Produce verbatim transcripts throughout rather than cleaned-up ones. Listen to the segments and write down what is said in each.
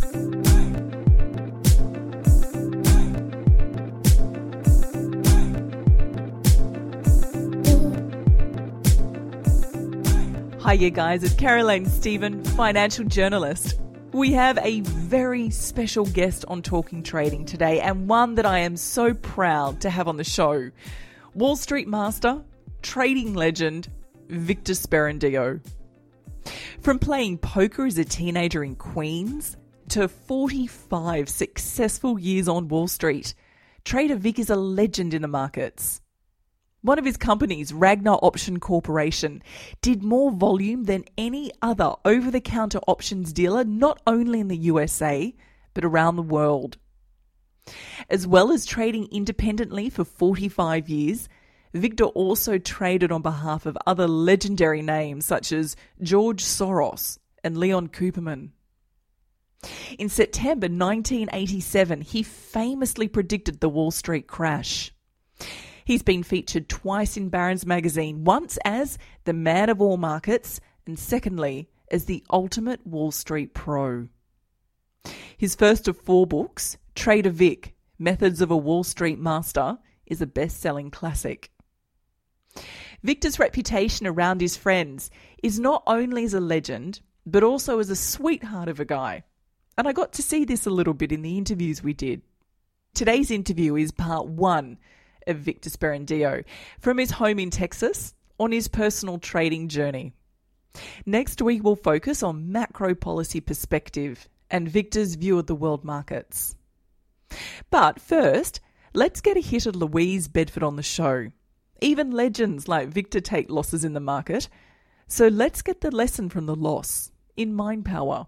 Hiya guys, it's Caroline Stephen, financial journalist. We have a very special guest on Talking Trading today, and one that I am so proud to have on the show. Wall Street master, trading legend, Victor Sperendio. From playing poker as a teenager in Queens to forty-five successful years on Wall Street, Trader Vic is a legend in the markets. One of his companies, Ragnar Option Corporation, did more volume than any other over-the-counter options dealer, not only in the U S A, but around the world. As well as trading independently for forty-five years, Victor also traded on behalf of other legendary names such as George Soros and Leon Cooperman. In September nineteen eighty-seven, he famously predicted the Wall Street crash. He's been featured twice in Barron's magazine, once as the man of all markets, and secondly, as the ultimate Wall Street pro. His first of four books, Trader Vic, Methods of a Wall Street Master, is a best-selling classic. Victor's reputation around his friends is not only as a legend, but also as a sweetheart of a guy. And I got to see this a little bit in the interviews we did. Today's interview is part one of Victor Sperendio, from his home in Texas on his personal trading journey. Next week we'll focus on macro policy perspective and Victor's view of the world markets. But first, let's get a hit of Louise Bedford on the show. Even legends like Victor take losses in the market, so let's get the lesson from the loss in mind power.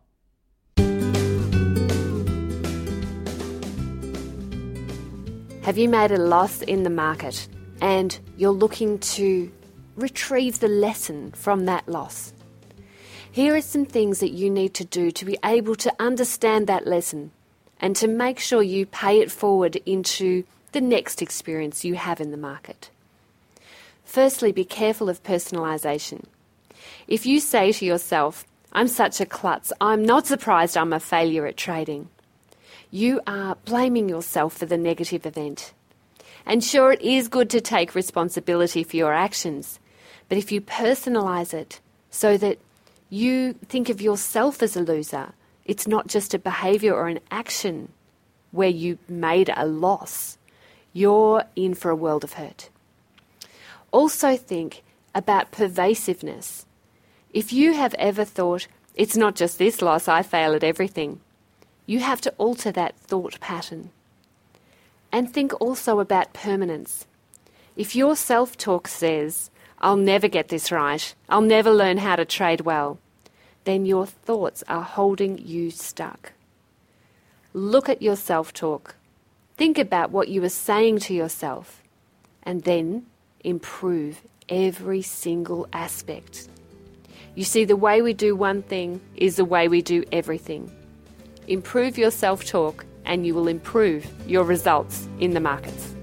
Have you made a loss in the market and you're looking to retrieve the lesson from that loss? Here are some things that you need to do to be able to understand that lesson and to make sure you pay it forward into the next experience you have in the market. Firstly, be careful of personalisation. If you say to yourself, "I'm such a klutz, I'm not surprised I'm a failure at trading," you are blaming yourself for the negative event. And sure, it is good to take responsibility for your actions, but if you personalise it so that you think of yourself as a loser, it's not just a behaviour or an action where you made a loss, you're in for a world of hurt. Also think about pervasiveness. If you have ever thought, "It's not just this loss, I fail at everything," you have to alter that thought pattern. And think also about permanence. If your self-talk says, "I'll never get this right, I'll never learn how to trade well," then your thoughts are holding you stuck. Look at your self-talk. Think about what you are saying to yourself, and then improve every single aspect. You see, the way we do one thing is the way we do everything. Improve your self-talk and you will improve your results in the markets.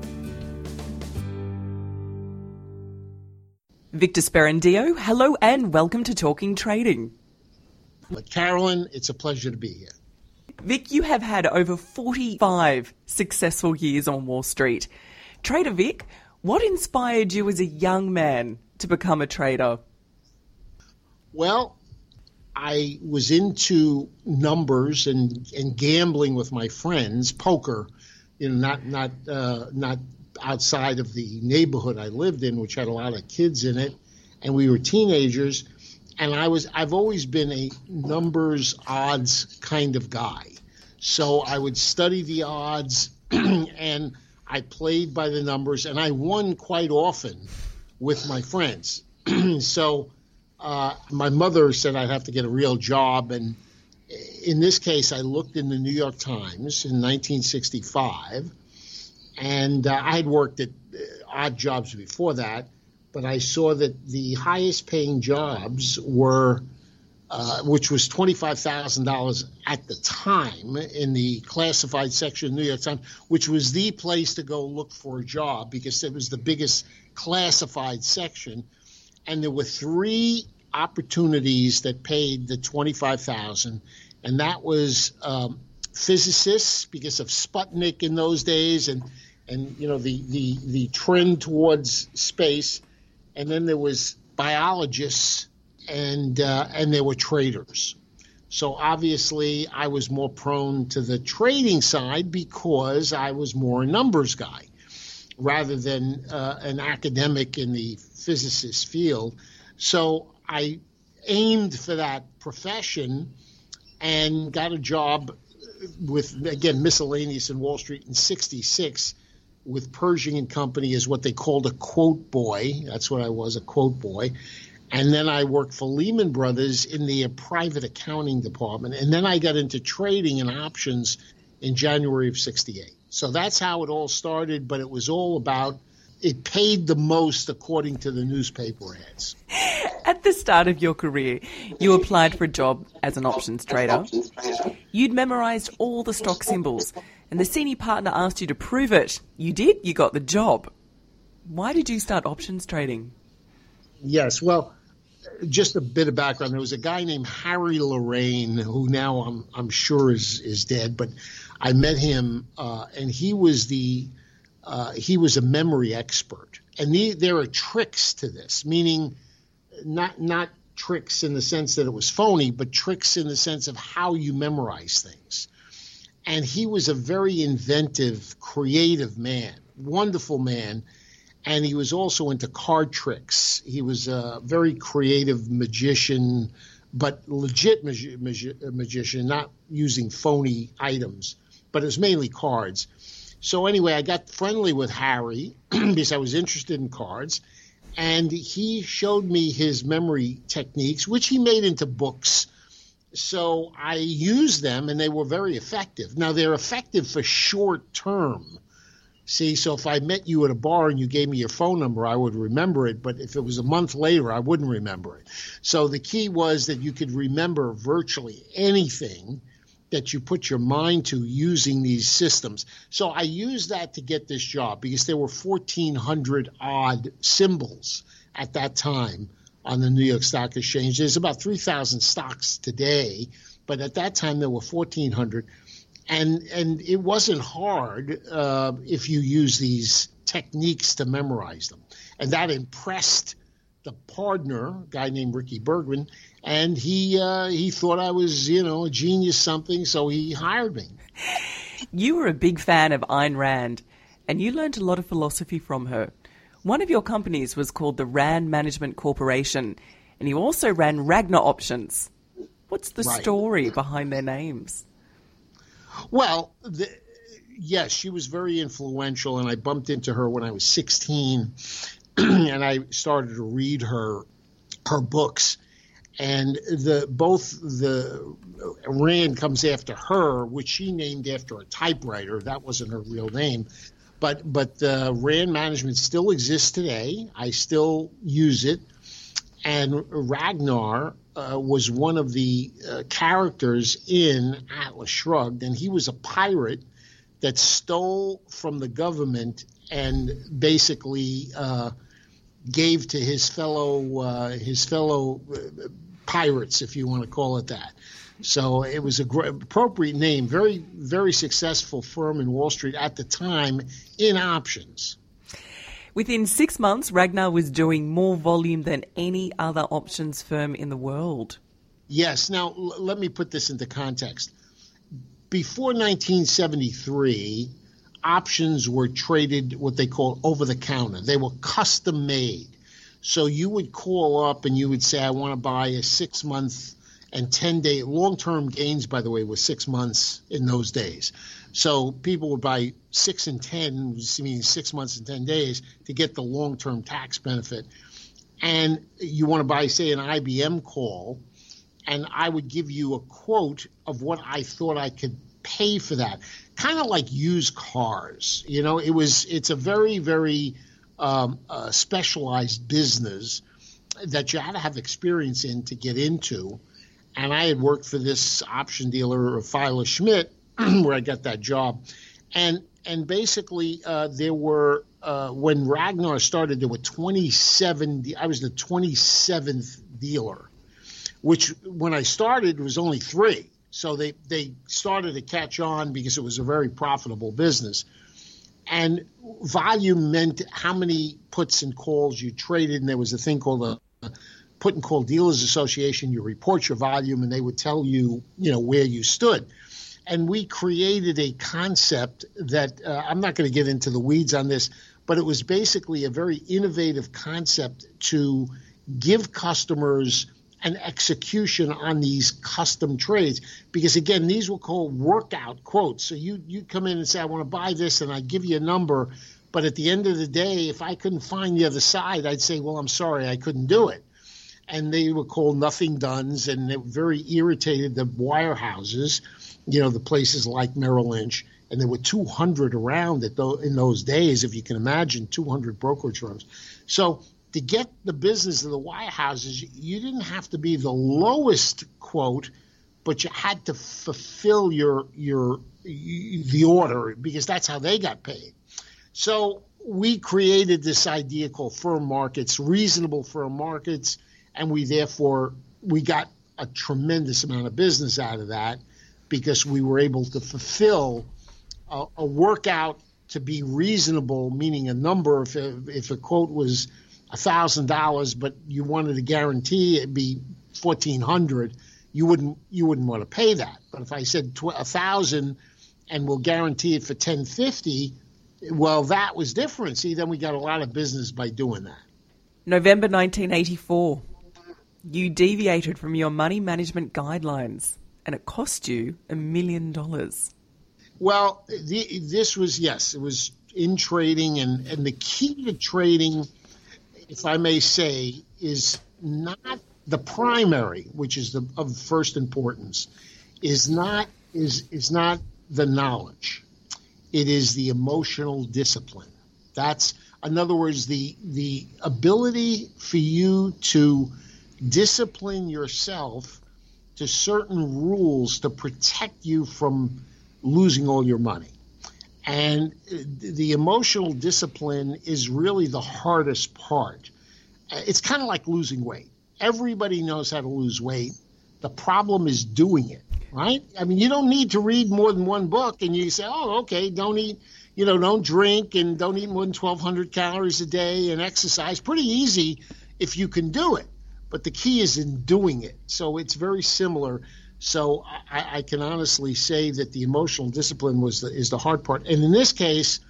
Victor Sperendio, hello and welcome to Talking Trading. Carolyn, it's a pleasure to be here. Vic, you have had over forty-five successful years on Wall Street. Trader Vic, what inspired you as a young man to become a trader? Well, I was into numbers and, and gambling with my friends, poker, you know, not not uh, not outside of the neighborhood I lived in, which had a lot of kids in it, and we were teenagers. And I was I've always been a numbers, odds kind of guy. So I would study the odds, and I played by the numbers, and I won quite often with my friends. So. Uh, my mother said I'd have to get a real job, and in this case, I looked in the New York Times in nineteen sixty-five, and uh, I had worked at uh, odd jobs before that, but I saw that the highest paying jobs were, uh, which was twenty-five thousand dollars at the time in the classified section of the New York Times, which was the place to go look for a job because it was the biggest classified section. And there were three opportunities that paid the twenty-five thousand dollars, and that was um, physicists because of Sputnik in those days, and and you know the the the trend towards space, and then there was biologists, and uh, and there were traders. So obviously, I was more prone to the trading side because I was more a numbers guy rather than uh, an academic in the physicist field. So I aimed for that profession and got a job with, again, miscellaneous in Wall Street in sixty-six with Pershing and Company as what they called a quote boy. That's what I was, a quote boy. And then I worked for Lehman Brothers in the private accounting department. And then I got into trading and options in January of sixty-eight. So that's how it all started, but it was all about, it paid the most according to the newspaper ads. At the start of your career, you applied for a job as an options trader. You'd memorized all the stock symbols, and the senior partner asked you to prove it. You did, you got the job. Why did you start options trading? Yes, well, just a bit of background. There was a guy named Harry Lorraine, who now I'm I'm sure is is dead, but I met him, uh, and he was the uh, he was a memory expert. And the, there are tricks to this, meaning not not tricks in the sense that it was phony, but tricks in the sense of how you memorize things. And he was a very inventive, creative man, wonderful man. And he was also into card tricks. He was a very creative magician, but legit magi- magi- magician, not using phony items, but it was mainly cards. So anyway, I got friendly with Harry because I was interested in cards, and he showed me his memory techniques, which he made into books. So I used them, and they were very effective. Now, they're effective for short term. See, so if I met you at a bar and you gave me your phone number, I would remember it. But if it was a month later, I wouldn't remember it. So the key was that you could remember virtually anything that you put your mind to using these systems. So I used that to get this job because there were fourteen hundred odd symbols at that time on the New York Stock Exchange. There's about three thousand stocks today, but at that time there were fourteen hundred. And and it wasn't hard uh, if you use these techniques to memorize them. And that impressed the partner, a guy named Ricky Bergman, and he uh, he thought I was, you know, a genius something, so he hired me. You were a big fan of Ayn Rand, and you learned a lot of philosophy from her. One of your companies was called the Rand Management Corporation, and you also ran Ragnar Options. What's the Right. story behind their names? Well, the, yes, she was very influential, and I bumped into her when I was sixteen, and I started to read her her books. And the both the Rand comes after her, which she named after a typewriter. That wasn't her real name, but but uh, Rand Management still exists today. I still use it, and Ragnar Uh, was one of the uh, characters in Atlas Shrugged, and he was a pirate that stole from the government and basically uh, gave to his fellow uh, his fellow uh, pirates, if you want to call it that. So it was a gr- appropriate name. Very very successful firm in Wall Street at the time in options. Within six months, Ragnar was doing more volume than any other options firm in the world. Yes. Now, l- let me put this into context. Before nineteen seventy-three, options were traded what they call over-the-counter. They were custom-made. So you would call up and you would say, I want to buy a six-month and ten-day – long-term gains, by the way, was six months in those days. So people would buy six and ten, meaning six months and ten days, to get the long-term tax benefit. And you want to buy, say, an I B M call, and I would give you a quote of what I thought I could pay for that. Kind of like used cars. You know, it was it's a very, very um, uh, specialized business that you had to have experience in to get into. And I had worked for this option dealer, Filer Schmidt, where I got that job. And and basically uh, there were, uh, when Ragnar started, there were twenty-seven, I was the twenty-seventh dealer, which when I started was only three. So they, they started to catch on because it was a very profitable business. And volume meant how many puts and calls you traded, and there was a thing called a Put and Call Dealers Association. You report your volume, and they would tell you, you know, where you stood. And we created a concept that uh, I'm not going to get into the weeds on this, but it was basically a very innovative concept to give customers an execution on these custom trades. Because, again, these were called workout quotes. So you, you come in and say, I want to buy this, and I give you a number. But at the end of the day, if I couldn't find the other side, I'd say, well, I'm sorry, I couldn't do it. And they were called nothing dones, and it very irritated the wirehouses, you know, the places like Merrill Lynch. And there were two hundred around it though in those days, if you can imagine, two hundred brokerage firms. So to get the business of the wirehouses, you didn't have to be the lowest quote, but you had to fulfill your your the order, because that's how they got paid. So we created this idea called firm markets, reasonable firm markets, and we therefore we got a tremendous amount of business out of that, because we were able to fulfill a, a workout to be reasonable, meaning a number. If a, if a quote was one thousand dollars, but you wanted to guarantee it'd be fourteen hundred dollars, you wouldn't you wouldn't want to pay that. But if I said one thousand dollars and we'll guarantee it for ten fifty, well, that was different. See, then we got a lot of business by doing that. November nineteen eighty-four, you deviated from your money management guidelines, and it cost you a million dollars. Well, the, this was, yes, it was in trading, and, and the key to trading, if I may say, is not the primary, which is the of first importance, is not is is not the knowledge. It is the emotional discipline. That's, in other words, the the ability for you to discipline yourself to certain rules to protect you from losing all your money. And the emotional discipline is really the hardest part. It's kind of like losing weight. Everybody knows how to lose weight. The problem is doing it, right? I mean, you don't need to read more than one book and you say, oh, okay, don't eat, you know, don't drink and don't eat more than twelve hundred calories a day and exercise. Pretty easy if you can do it. But the key is in doing it. So it's very similar. So I, I can honestly say that the emotional discipline was the, is the hard part. And in this case,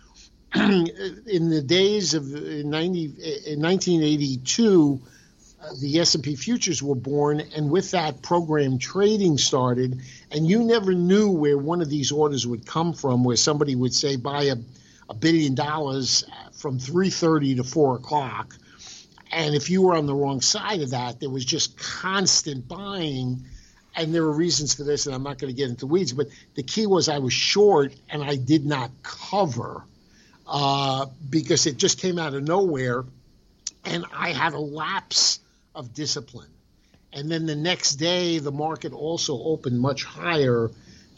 in the days of ninety, in nineteen eighty-two, uh, the S and P futures were born, and with that, program trading started. And you never knew where one of these orders would come from, where somebody would say buy a, a billion dollars from three thirty to four o'clock. And if you were on the wrong side of that, there was just constant buying. And there were reasons for this, and I'm not going to get into weeds, but the key was I was short and I did not cover uh, because it just came out of nowhere, and I had a lapse of discipline. And then the next day, the market also opened much higher.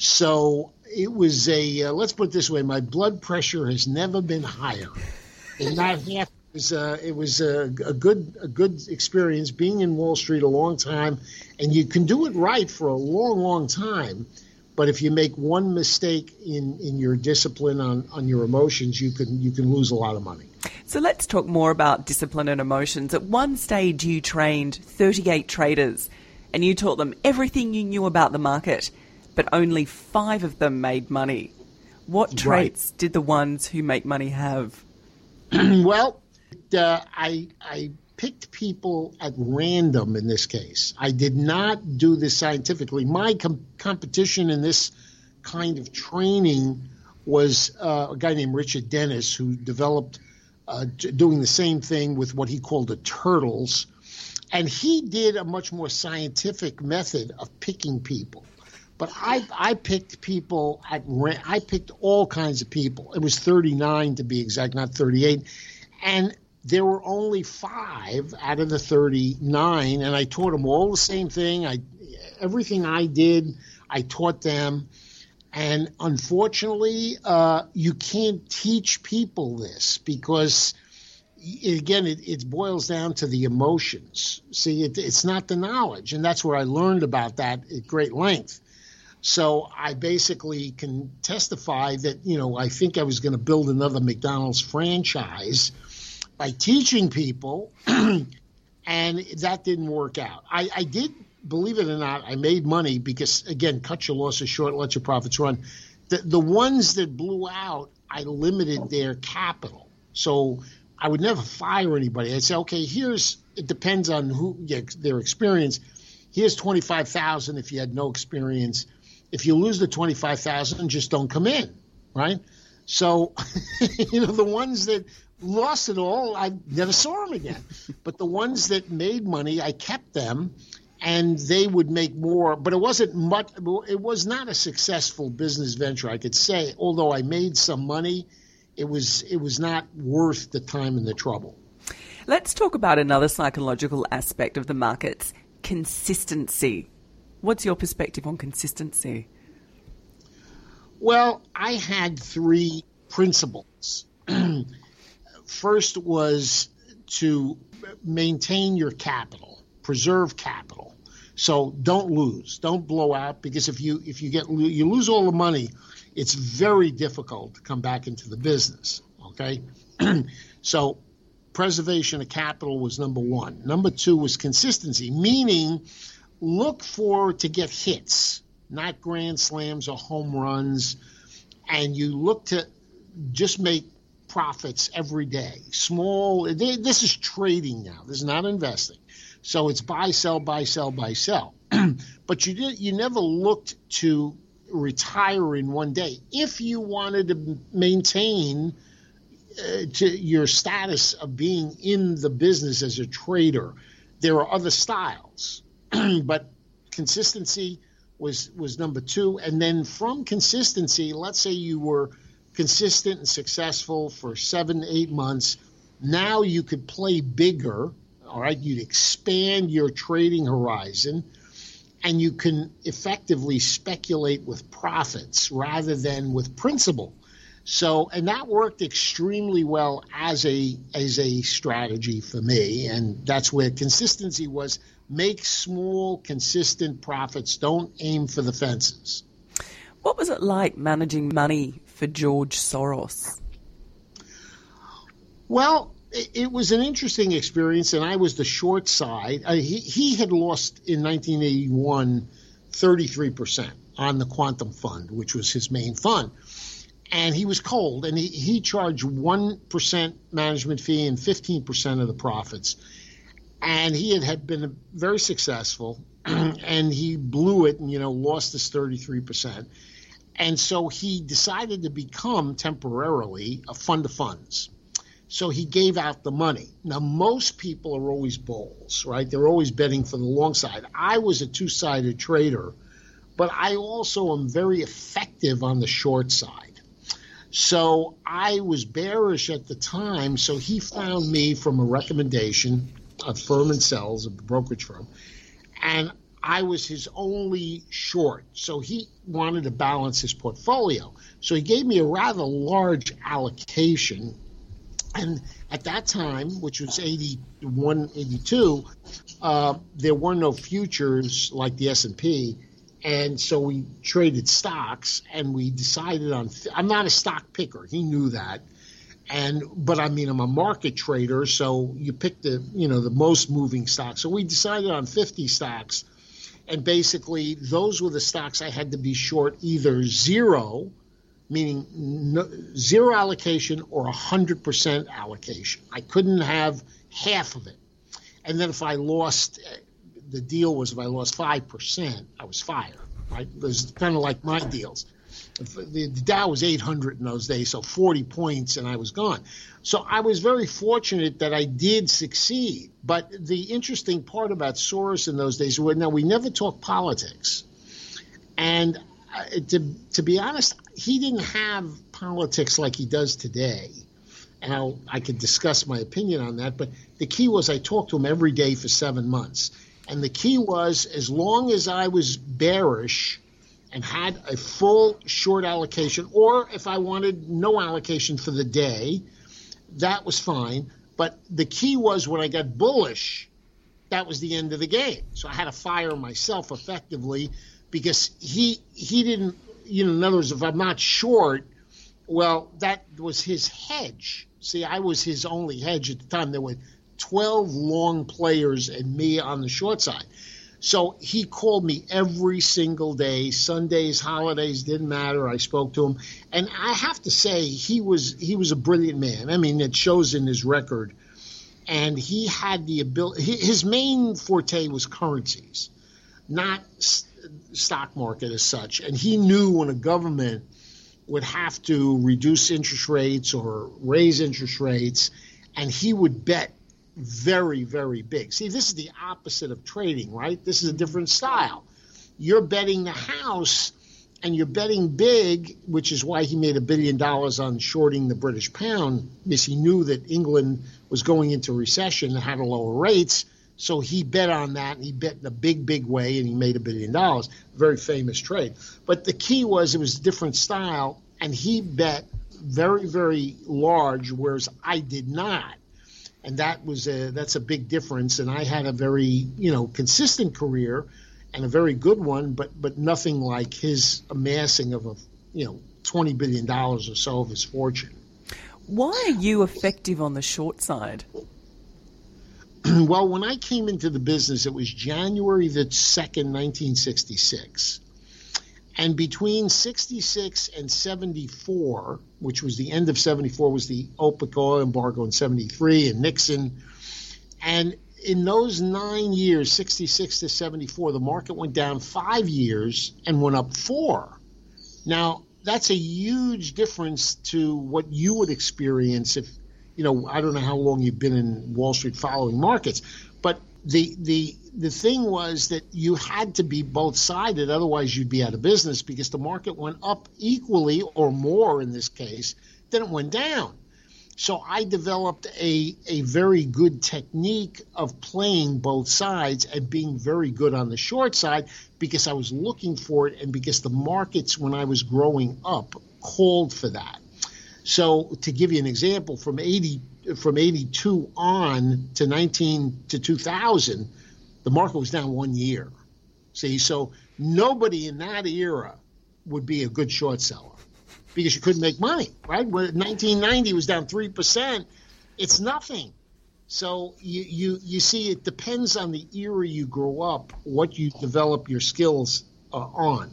So it was a, uh, let's put it this way, my blood pressure has never been higher. In that half It was, uh, it was a, a good a good experience being in Wall Street a long time, and you can do it right for a long, long time. But if you make one mistake in, in your discipline on, on your emotions, you can you can lose a lot of money. So let's talk more about discipline and emotions. At one stage, you trained thirty-eight traders, and you taught them everything you knew about the market, but only five of them made money. What traits right. did the ones who make money have? Well, Uh, I I picked people at random in this case. I did not do this scientifically. My com- competition in this kind of training was uh, a guy named Richard Dennis, who developed uh, d- doing the same thing with what he called the turtles. And he did a much more scientific method of picking people. But I I picked people at ra- I picked all kinds of people. It was thirty-nine to be exact, not thirty-eight. And there were only five out of the thirty-nine, and I taught them all the same thing. I, everything I did, I taught them. And unfortunately, uh, you can't teach people this because, again, it, it boils down to the emotions. See, it, it's not the knowledge, and that's where I learned about that at great length. So I basically can testify that, you know, I think I was going to build another McDonald's franchise by teaching people, and that didn't work out. I, I did, believe it or not, I made money because, again, cut your losses short, let your profits run. The, the ones that blew out, I limited their capital. So I would never fire anybody. I'd say, okay, here's, it depends on who yeah, their experience. Here's twenty-five thousand if you had no experience. If you lose the twenty-five thousand, just don't come in, right? So, you know, the ones that lost it all, I never saw them again. But the ones that made money, I kept them, and they would make more. But it wasn't much. It was not a successful business venture, I could say. Although I made some money, it was it was not worth the time and the trouble. Let's talk about another psychological aspect of the markets, consistency. What's your perspective on consistency? Well, I had three principles. First was to maintain your capital, preserve capital. So don't lose, don't blow out, because if you if you get you lose all the money, it's very difficult to come back into the business. Okay, so preservation of capital was number one. Number two was consistency, meaning look for to get hits, not grand slams or home runs, and you look to just make profits every day. Small, this is trading now. This is not investing. So it's buy, sell, buy, sell, buy, sell. But you did, you never looked to retire in one day. If you wanted to maintain uh, to your status of being in the business as a trader, there are other styles. But consistency was was number two. And then from consistency, let's say you were consistent and successful for seven, eight months. Now you could play bigger, all right? You'd expand your trading horizon, and you can effectively speculate with profits rather than with principal. So, and that worked extremely well as a as a strategy for me, and that's where consistency was. Make small, consistent profits. Don't aim for the fences. What was it like managing money for George Soros? Well, it, it was an interesting experience, and I was the short side. Uh, he, he had lost in nineteen eighty-one thirty-three percent on the Quantum Fund, which was his main fund. And he was cold, and he, he charged one percent management fee and fifteen percent of the profits. And he had, had been very successful, and he blew it and, you know, lost his thirty-three percent. And so he decided to become temporarily a fund of funds. So he gave out the money. Now, most people are always bulls, right? They're always betting for the long side. I was a two-sided trader, but I also am very effective on the short side. So I was bearish at the time, so he found me from a recommendation of Furman Sells, a brokerage firm, and I was his only short. So he wanted to balance his portfolio. So he gave me a rather large allocation. And at that time, which was eighty-one, eighty-two, uh, there were no futures like the S and P. And so we traded stocks, and we decided on – I'm not a stock picker. He knew that. And but I mean, I'm a market trader, so you pick the you know the most moving stocks. So we decided on fifty stocks, and basically those were the stocks I had to be short, either zero, meaning no, zero allocation, or one hundred percent allocation. I couldn't have half of it. And then if I lost, the deal was if I lost five percent, I was fired. Right? It was kind of like my deals. The Dow was eight hundred in those days, so forty points, and I was gone. So I was very fortunate that I did succeed. But the interesting part about Soros in those days was, now, we never talked politics. And uh, to, to be honest, he didn't have politics like he does today. And I'll, I could discuss my opinion on that. But the key was I talked to him every day for seven months. And the key was, as long as I was bearish and had a full short allocation, or if I wanted no allocation for the day, that was fine. But the key was when I got bullish, that was the end of the game. So I had to fire myself effectively because he he didn't, you know, in other words, if I'm not short, well, that was his hedge. See, I was his only hedge at the time. There were twelve long players and me on the short side. So he called me every single day, Sundays, holidays, didn't matter. I spoke to him. And I have to say, he was he was a brilliant man. I mean, it shows in his record. And he had the ability, his main forte was currencies, not stock market as such. And he knew when a government would have to reduce interest rates or raise interest rates, and he would bet very, very big. See, this is the opposite of trading, right? This is a different style. You're betting the house, and you're betting big, which is why he made a billion dollars on shorting the British pound, because he knew that England was going into recession and had to lower rates. So he bet on that, and he bet in a big, big way, and he made a billion dollars. Very famous trade. But the key was it was a different style, and he bet very, very large, whereas I did not. And that was a, that's a big difference. And I had a very, you know, consistent career and a very good one, but but nothing like his amassing of, a, you know, twenty billion dollars or so of his fortune. Why are you effective on the short side? Well, when I came into the business, it was January the second, nineteen sixty-six. And between sixty-six and seventy-four, which was the end of seventy-four, was the OPEC oil embargo in seventy-three and Nixon. And in those nine years, sixty-six to seventy-four, the market went down five years and went up four. Now, that's a huge difference to what you would experience if, you know, I don't know how long you've been in Wall Street following markets, but the the the thing was that you had to be both-sided, otherwise you'd be out of business, because the market went up equally or more in this case than it went down. So I developed a a very good technique of playing both sides and being very good on the short side, because I was looking for it and because the markets when I was growing up called for that. So to give you an example, from eighty from eighty-two on to nineteen to two thousand, the market was down one year. See, so nobody in that era would be a good short seller because you couldn't make money, right? When nineteen ninety was down three percent, it's nothing. So you, you, you see, it depends on the era you grow up, what you develop your skills uh, on.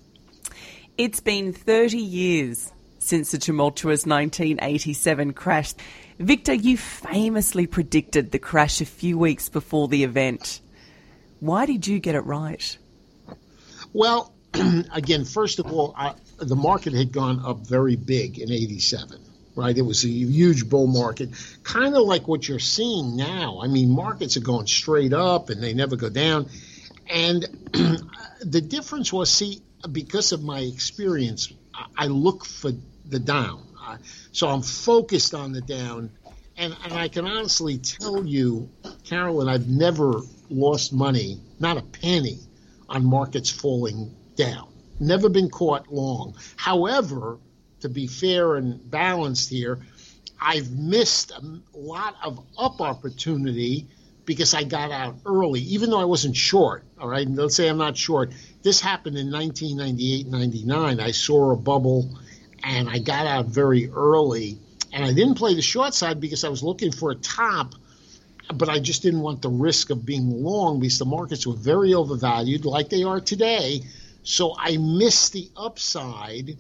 It's been thirty years since the tumultuous nineteen eighty-seven crash. Victor, you famously predicted the crash a few weeks before the event. Why did you get it right? Well, again, first of all, I, the market had gone up very big in eighty-seven, right? It was a huge bull market, kind of like what you're seeing now. I mean, markets are going straight up and they never go down. And the difference was, see, because of my experience, I look for the down. So I'm focused on the down. And, and I can honestly tell you, Carolyn, I've never lost money, not a penny, on markets falling down. Never been caught long. However, to be fair and balanced here, I've missed a lot of up opportunity because I got out early, even though I wasn't short. All right, let's say I'm not short. This happened in nineteen ninety-eight, ninety-nine. I saw a bubble, and I got out very early. And I didn't play the short side because I was looking for a top, but I just didn't want the risk of being long because the markets were very overvalued like they are today. So I missed the upside.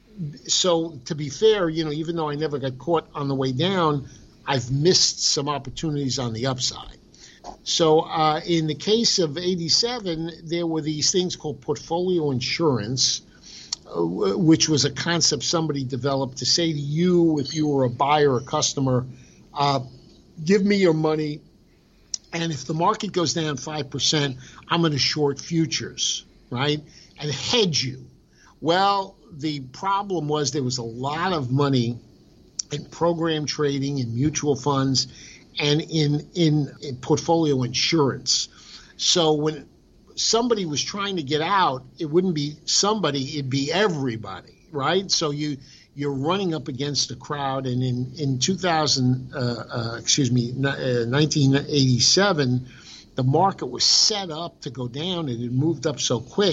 So to be fair, you know, even though I never got caught on the way down, I've missed some opportunities on the upside. So uh, in the case of eighty-seven, there were these things called portfolio insurance, which was a concept somebody developed to say to you, if you were a buyer or customer, uh, give me your money, and if the market goes down five percent, I'm going to short futures, right, and hedge you. Well, the problem was there was a lot of money in program trading, in mutual funds, and in, in, in portfolio insurance. So when somebody was trying to get out, it wouldn't be somebody, it'd be everybody, right? So you, you're running up against a crowd, and in, in two thousand, uh, uh, excuse me, uh, nineteen eighty-seven, the market was set up to go down, and it moved up so quick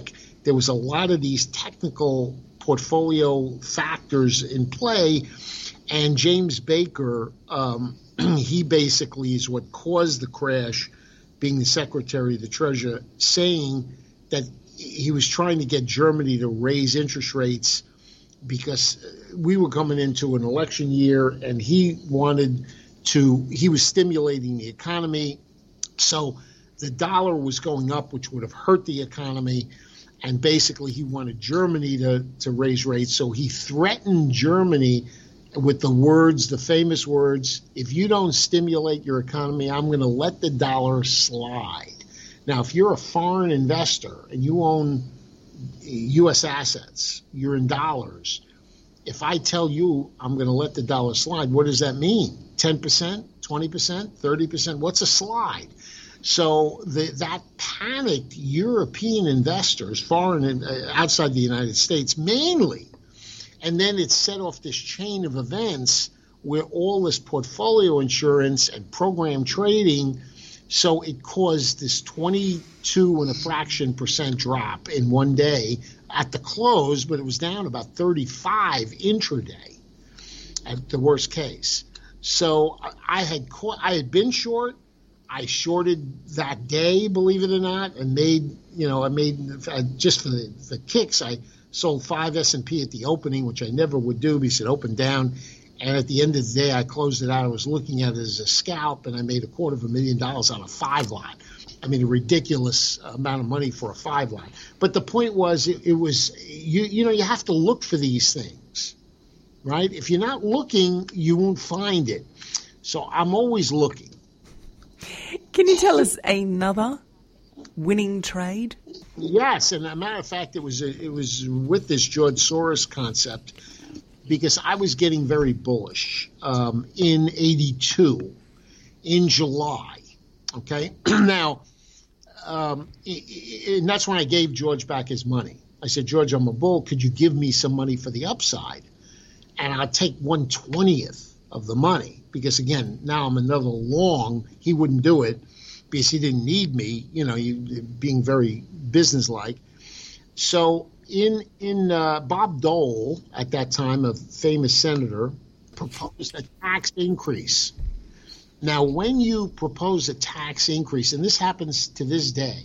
there was a lot of these technical portfolio factors in play, and James Baker, um, he basically is what caused the crash, being the Secretary of the Treasury, saying that he was trying to get Germany to raise interest rates because we were coming into an election year, and he wanted to, he was stimulating the economy. So the dollar was going up, which would have hurt the economy. And basically he wanted Germany to, to raise rates. So he threatened Germany with the words, the famous words, if you don't stimulate your economy, I'm going to let the dollar slide. Now, if you're a foreign investor and you own U S assets, you're in dollars. If I tell you I'm going to let the dollar slide, what does that mean? ten percent, twenty percent, thirty percent? What's a slide? So the, that panicked European investors, foreign uh, outside the United States mainly. And then it set off this chain of events where all this portfolio insurance and program trading, so it caused this twenty-two and a fraction percent drop in one day at the close, but it was down about thirty-five intraday at the worst case. So I had caught, I had been short. I shorted that day, believe it or not, and made, you know, I made, just for the, the kicks, I sold five S and P at the opening, which I never would do because it opened down. And at the end of the day, I closed it out. I was looking at it as a scalp, and I made a quarter of a million dollars on a five lot. I mean, a ridiculous amount of money for a five lot. But the point was, it, it was, you, you know, you have to look for these things, right? If you're not looking, you won't find it. So I'm always looking. Can you tell us another winning trade? Yes, and as a matter of fact, it was a, it was with this George Soros concept, because I was getting very bullish um, in eighty-two, in July. Okay, now, um, and that's when I gave George back his money. I said, George, I'm a bull. Could you give me some money for the upside? And I'll take one twentieth of the money, because again, now I'm another long. He wouldn't do it because he didn't need me, you know, you, being very businesslike. So in in uh, Bob Dole, at that time a famous senator, proposed a tax increase. Now, when you propose a tax increase, and this happens to this day,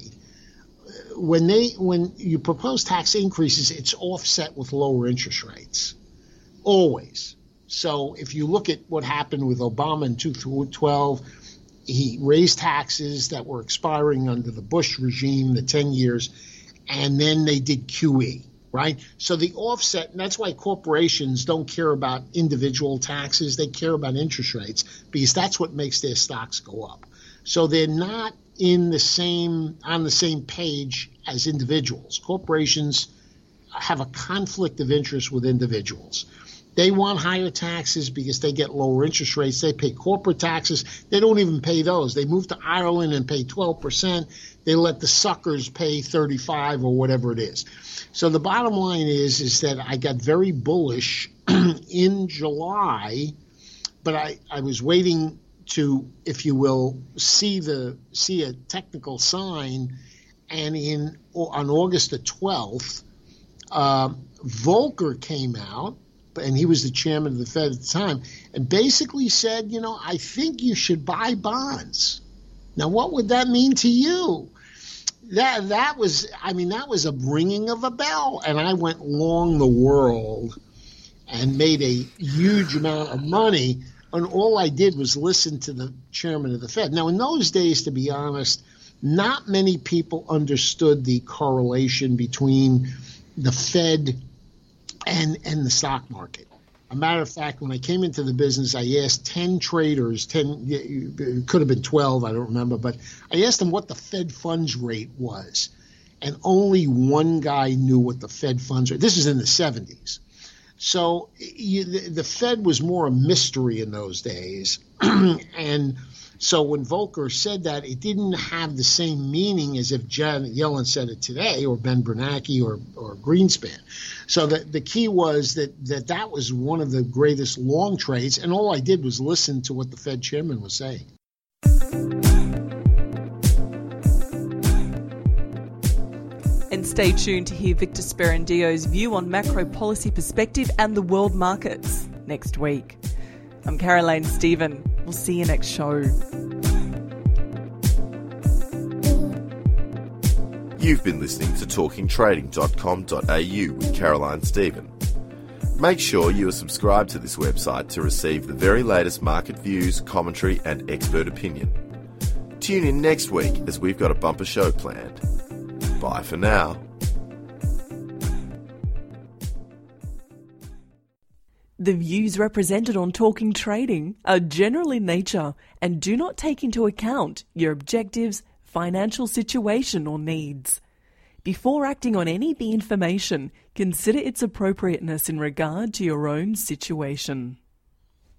when they when you propose tax increases, it's offset with lower interest rates, always. So if you look at what happened with Obama in two thousand twelve, he raised taxes that were expiring under the Bush regime, the ten years, and then they did Q E, right? So the offset, and that's why corporations don't care about individual taxes. They care about interest rates, because that's what makes their stocks go up. So they're not in the same on the same page as individuals. Corporations have a conflict of interest with individuals. They want higher taxes because they get lower interest rates. They pay corporate taxes. They don't even pay those. They move to Ireland and pay twelve percent. They let the suckers pay thirty-five or whatever it is. So the bottom line is, is that I got very bullish in July, but I, I was waiting to, if you will, see the see a technical sign. And in on August the twelfth, uh, Volcker came out, and he was the chairman of the Fed at the time, and basically said, you know, I think you should buy bonds. Now, what would that mean to you? That that was, I mean, that was a ringing of a bell. And I went long the world and made a huge amount of money. And all I did was listen to the chairman of the Fed. Now, in those days, to be honest, not many people understood the correlation between the Fed and and the stock market. A matter of fact, when I came into the business, I asked ten traders, ten, it could have been twelve, I don't remember, but I asked them what the Fed funds rate was. And only one guy knew what the Fed funds rate. This is in the seventies. So you, the, the Fed was more a mystery in those days. And so when Volcker said that, it didn't have the same meaning as if Janet Yellen said it today, or Ben Bernanke, or, or Greenspan. So the, the key was that, that that was one of the greatest long trades, and all I did was listen to what the Fed chairman was saying. And stay tuned to hear Victor Sperandio's view on macro policy perspective and the world markets next week. I'm Caroline Stephen. We'll see you next show. You've been listening to talking trading dot com dot a u with Caroline Stephen. Make sure you are subscribed to this website to receive the very latest market views, commentary and expert opinion. Tune in next week as we've got a bumper show planned. Bye for now. The views represented on Talking Trading are general in nature and do not take into account your objectives, financial situation or needs. Before acting on any of the information, consider its appropriateness in regard to your own situation.